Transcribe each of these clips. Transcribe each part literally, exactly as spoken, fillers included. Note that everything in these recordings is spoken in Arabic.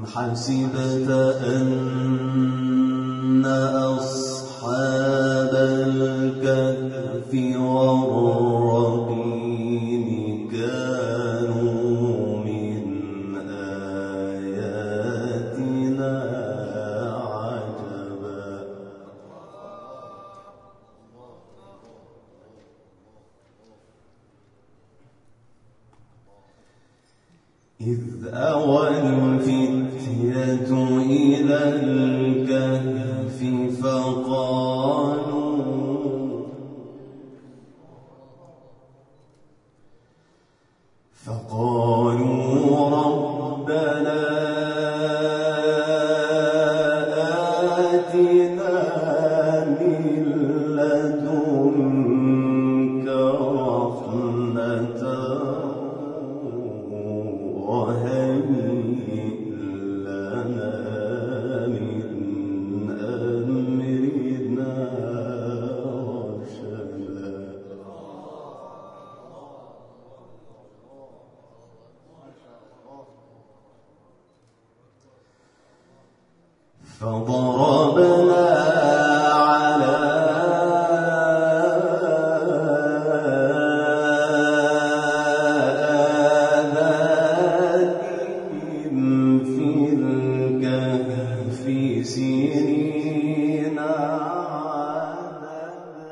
حسبت أن أصحاب الكهف والرقيم كانوا من آياتنا عجبا إذ أوى الفتية إلى الكهف فقالوا فقالوا ربنا آتنا من لدنك رحمة وهيئ لنا من أمرنا رشدا فضربنا على آذانهم في الكهف سنين عددا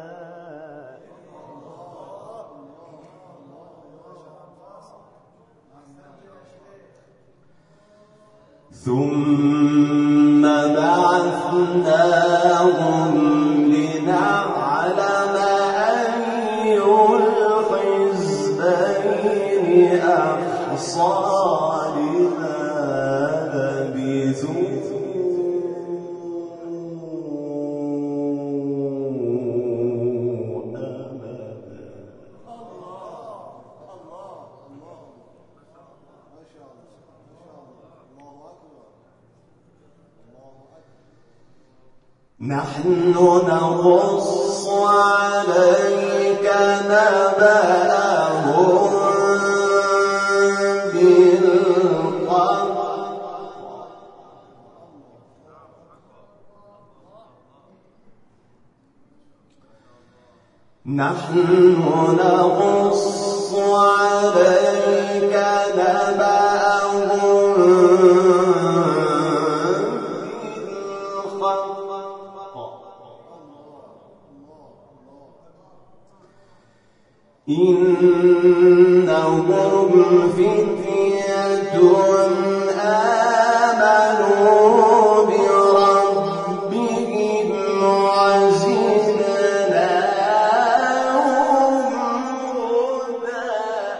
ثم بعثناهم لنعلم أي الحزبين أحصى لما لبثوا نحن نقص عليك نبأهم بالحق نحن نقص عليك نبأهم إنهم فتية آمنوا بربهم وزدناهم هدى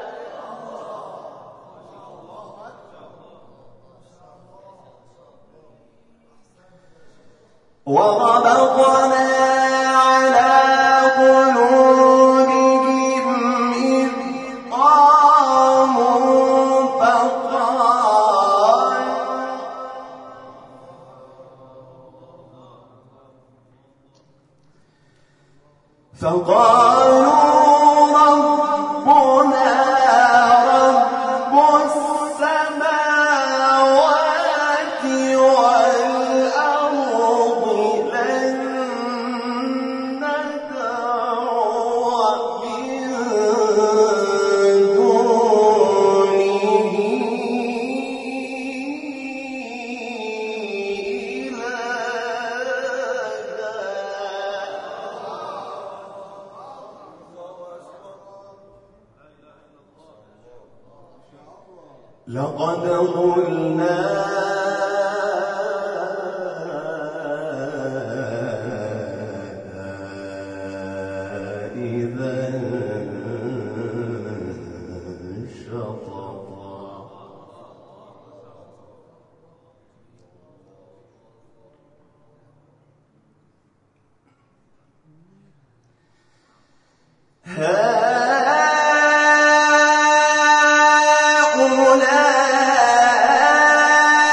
وربطنا على قلوبهم إذ قاموا فقالوا ربنا رب السماوات والأرض لن ندعو من دونه لقد قلنا إذا شططا هؤلاء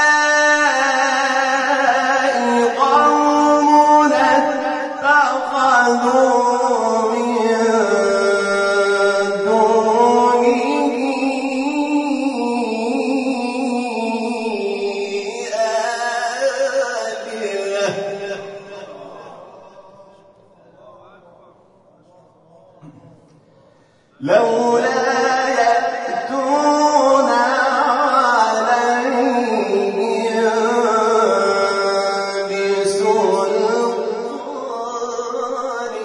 لولا يأتون عليهم بسلطان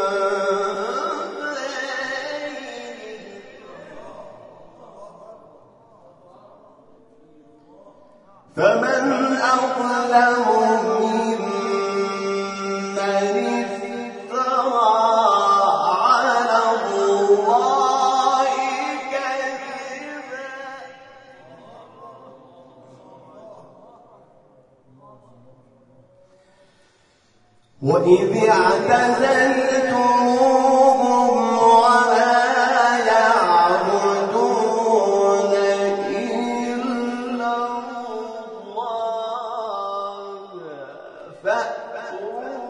بين فمن أظلم ممن افترى على الله كذبا وإذ اعتزلتموهم وما يعبدون إلا الله فأتوا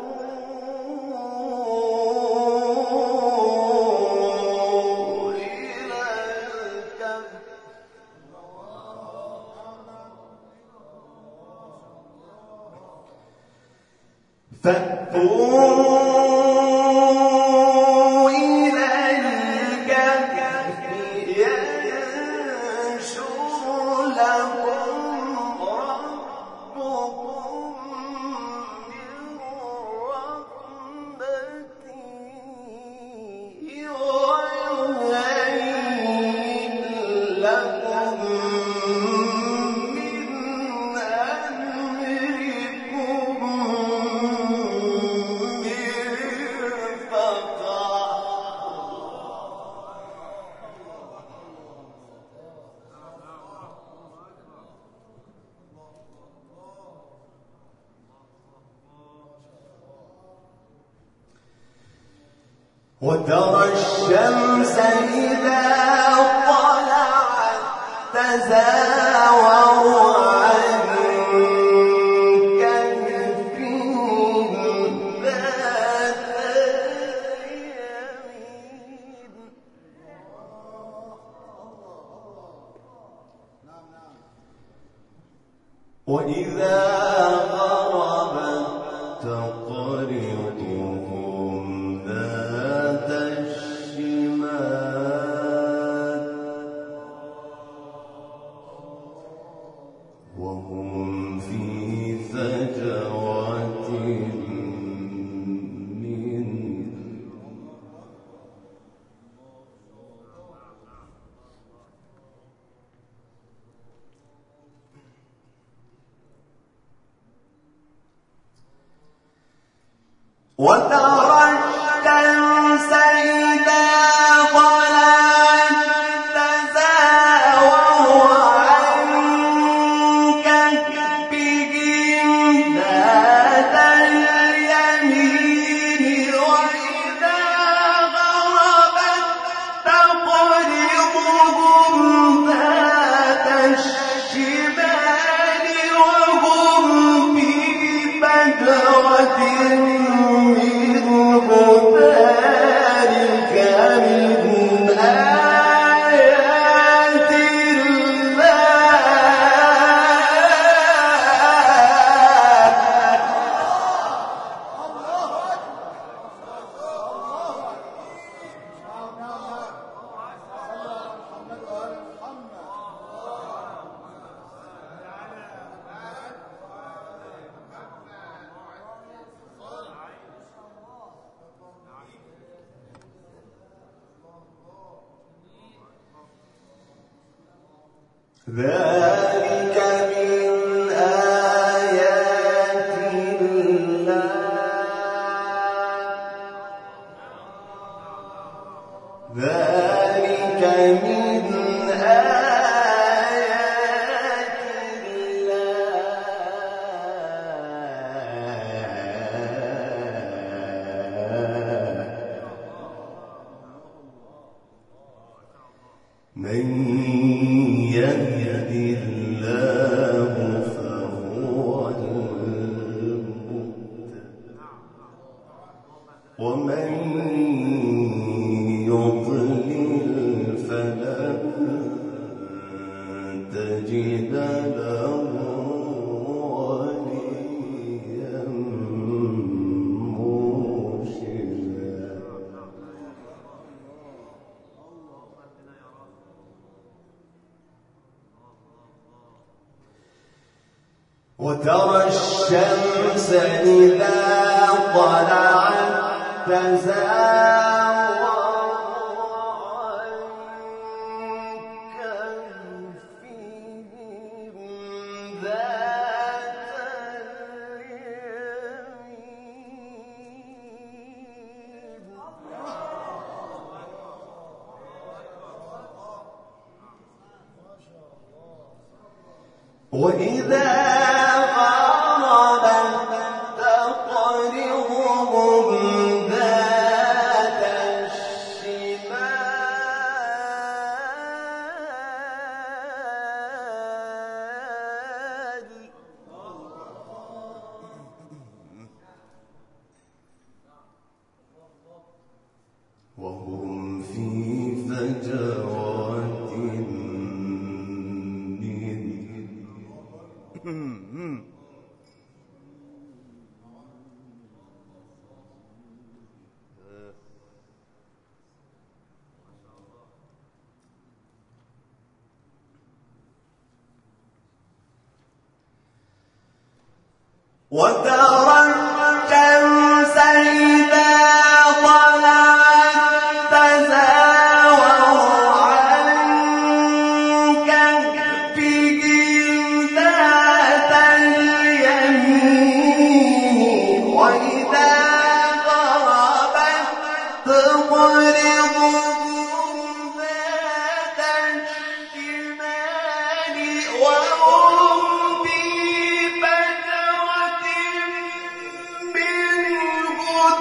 إلى الكهف فأتوا إلى الكهف ينشر لكم ربكم من رحمته ويهيئ لكم من أمركم مرفقا وترى الشمس إذا طلعت تزاور عن كهفهم ذات اليمين وإذا غربت تقرضهم ذات الشمال وهم في فجوة منه وترى الشمس إذا طلعت تزاور عن كهفهم ذات اليمين وإذا غربت تقرضهم ذات الشمال وهم في فجوة منه ذلك من آيات ذلك من آيات الله ذلك من آيات الله من يهد الله فهو المهتد ومن يضلل فلن تجد له وليا مرشدا وترى الشمس إذا طلعت تزاور عن كهفهم ذات اليمين وإذا وهم في فجوات من وترى الشمس إذا طلعت تزاور عن كهفهم ذات اليمين وإذا غربت تقرضهم ذات الشمال وهم في فجوة منه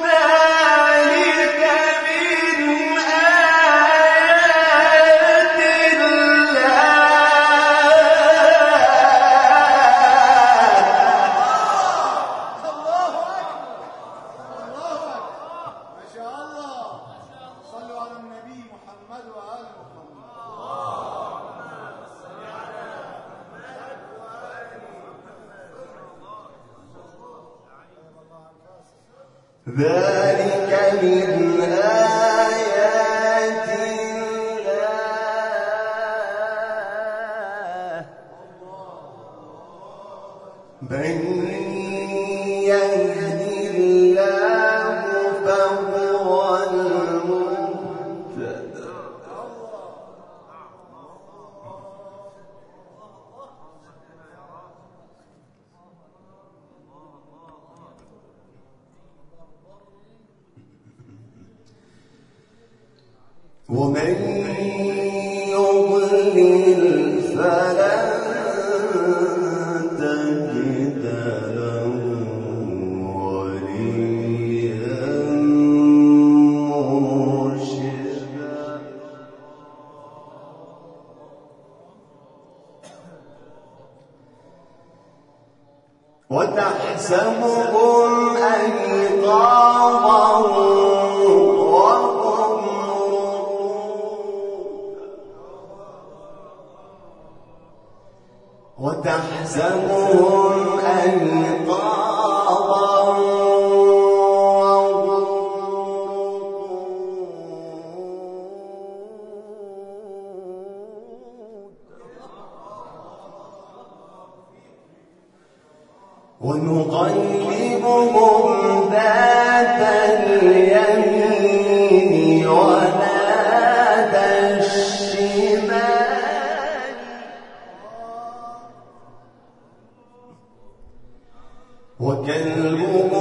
ذلك من آيات الله. ما شاء الله. صلوا على النبي محمد وآل محمد. ذلك من آيات الله من يهد الله فهو المهتد ومن يضلل فلن تجد له وليا مرشدا وتحسبهم أيقاظا وهم وتحسبهم أيقاظا وهم ونقلبهم ذات اليمين وذات الشمال وكلبهم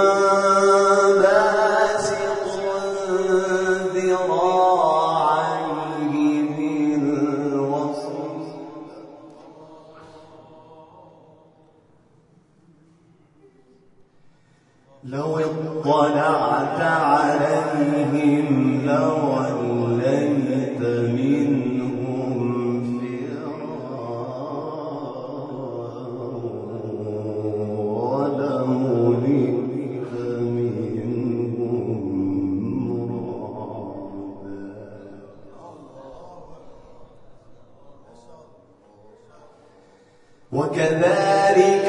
باسط ذراعيه بالوصف لو اطلعت عليهم لوليت منهم فرارا ولملئت منهم رعبا وكذلك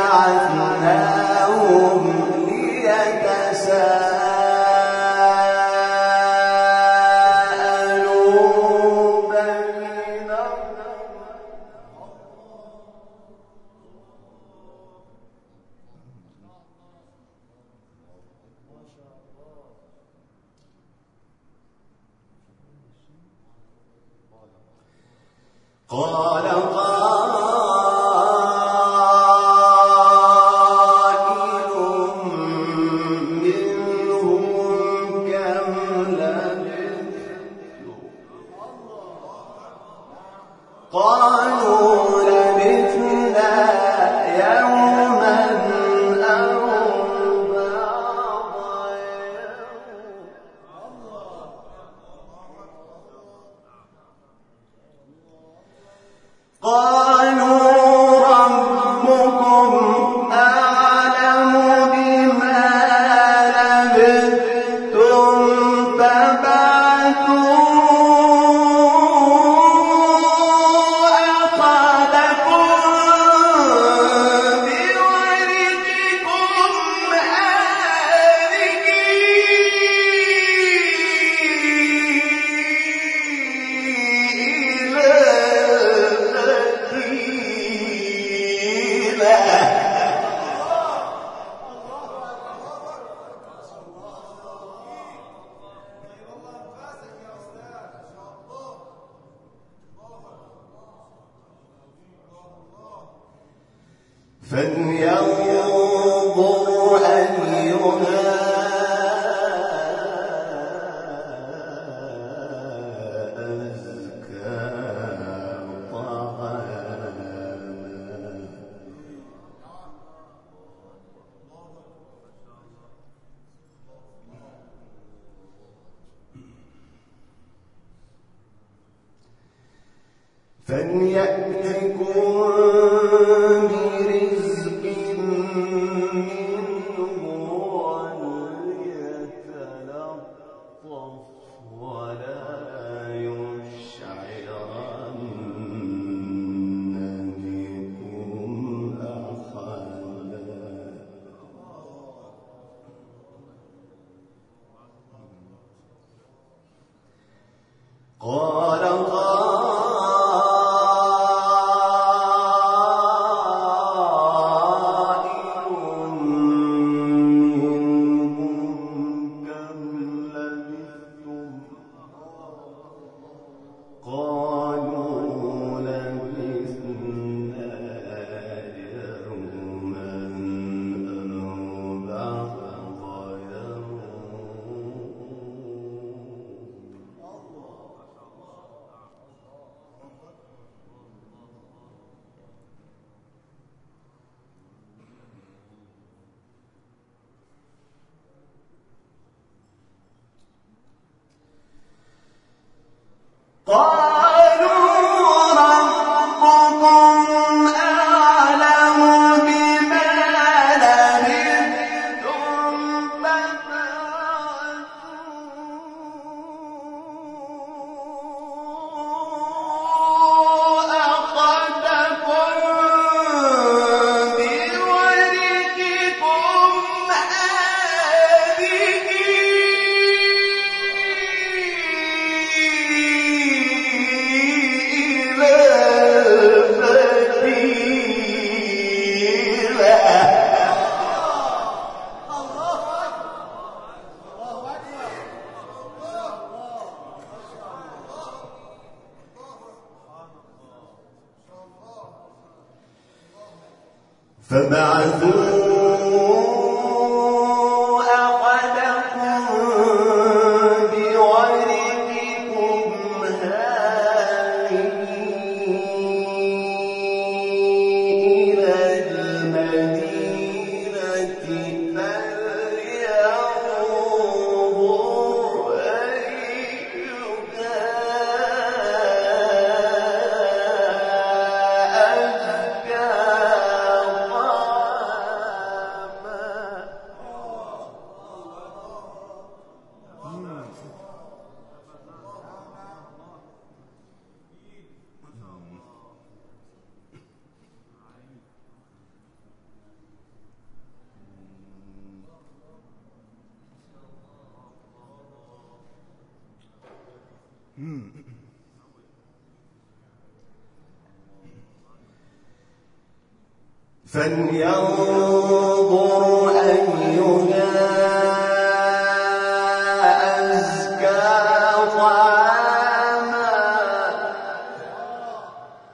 بعثناهم ليتساءلوا قال قائل منهم كم لبثتم قالوا لبثنا يوما أو بعض يوم قالوا ربكم أعلم بما لبثتم فابعثوا أحدكم بورقكم هذه فلينظر أيها أزكى طعاما فليأتكم برزق منه وليتلطف ولا يشعرن بكم أحدا قال قالوا ربكم أعلم بما لبثتم فابعثوا أحدكم بورقكم هذه فابعثوا أحدكم بورقكم هذه إلى المدينة فلينظر أيها أزكى فلينظر أيها أزكى طعاما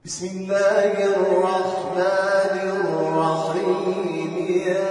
بسم الله الرحمن الرحيم يا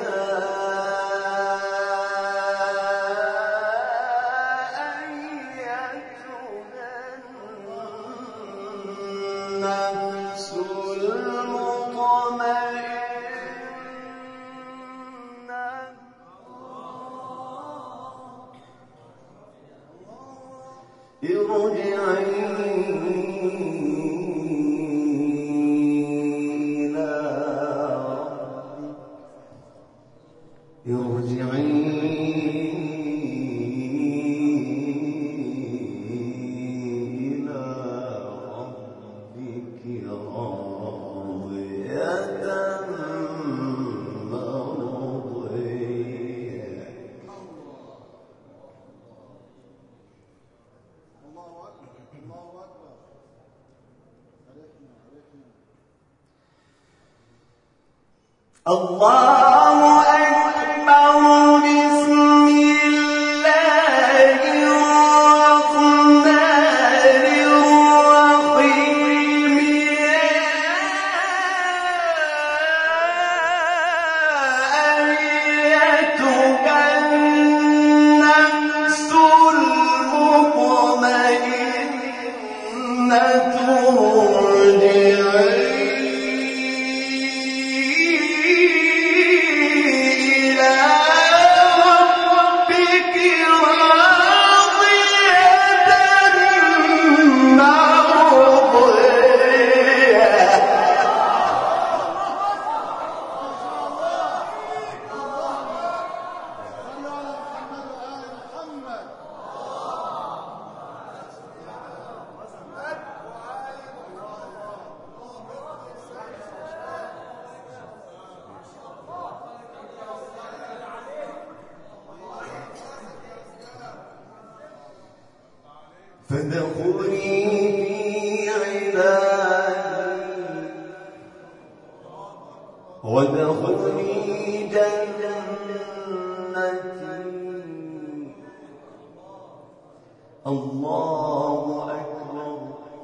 الله أكبر بسم الله الرحمن الرحيم أيتها النفس المطمئنة ارجعي فادخلي في عبادي وادخلي جنتي. الله أكبر.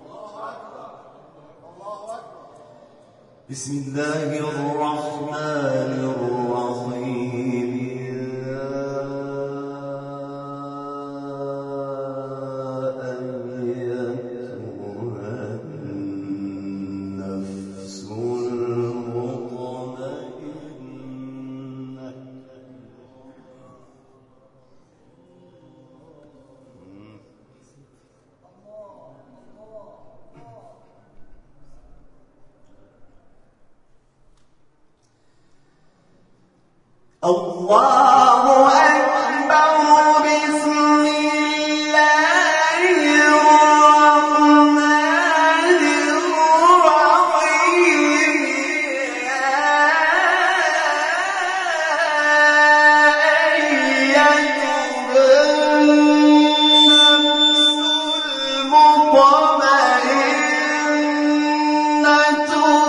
بسم الله الرحمن الرحيم الله أكبر. بسم الله الرحمن الرحيم أيتها النفس المطمئنة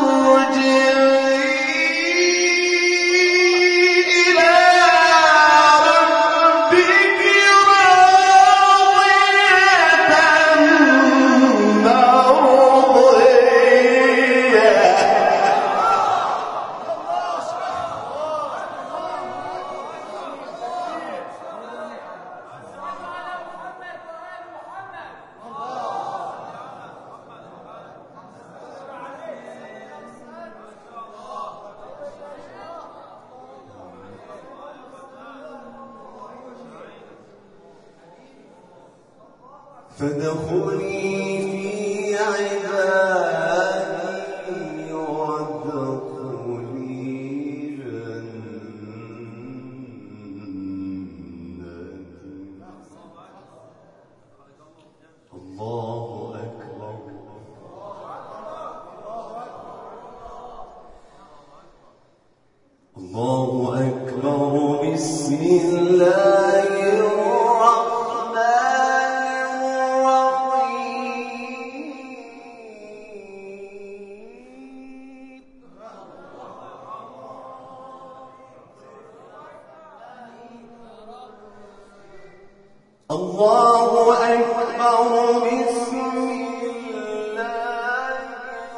فادخلي في عبادي وادخلي جنتي. الله أكبر. الله أكبر. بسم الله الله أكبر. بسم الله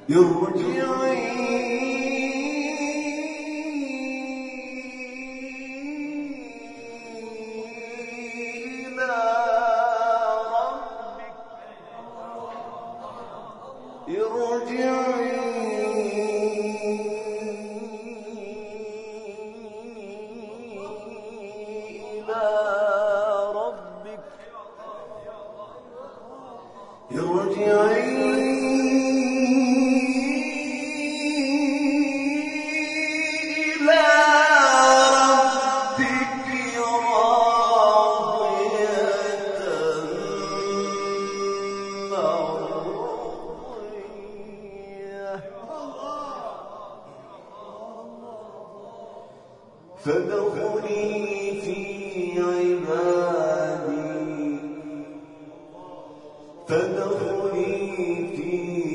فادخلي في عبادي فادخلي في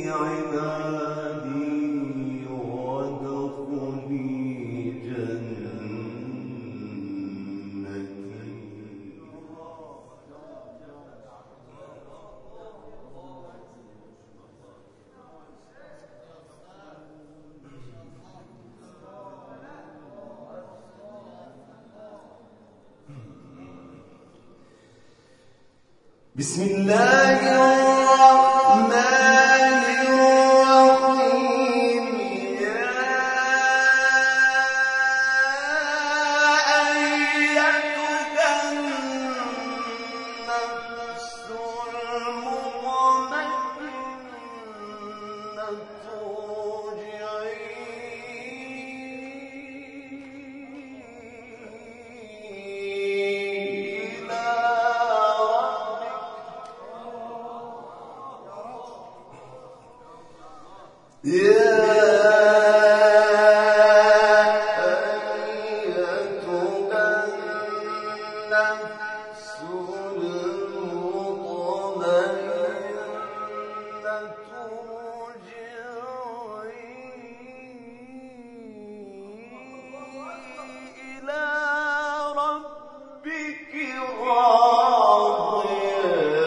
عبادي وادخلي جنتي. بسم الله الرحمن الرحيم. يا أيتها النفس المطمئنة ارجعي يا أيتها النفس المطمئنة ارجعي إلى ربك راضية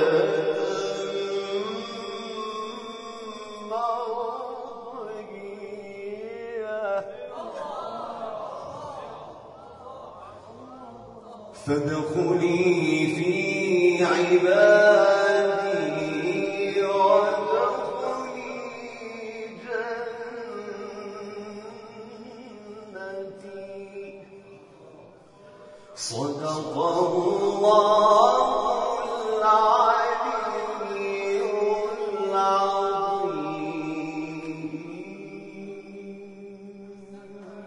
فادخلي في عبادي وادخلي جنتي. صدق الله العظيم.